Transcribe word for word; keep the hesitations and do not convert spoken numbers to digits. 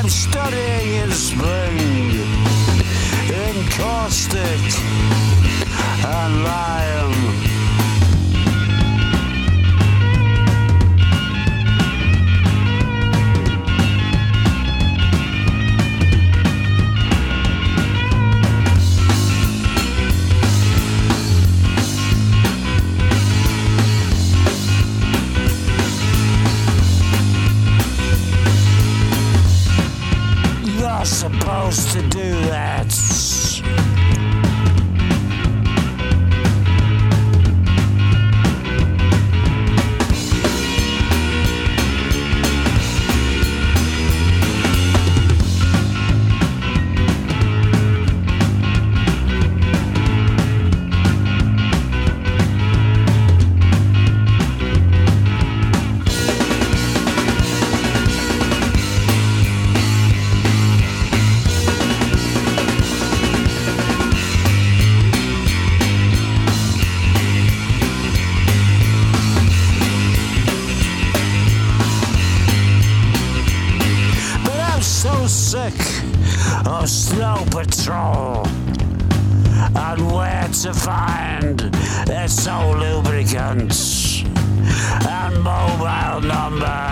studying in spring, in caustic and lime. You're supposed to do that. So sick of Snow Patrol and where to find its old lubricants and mobile number.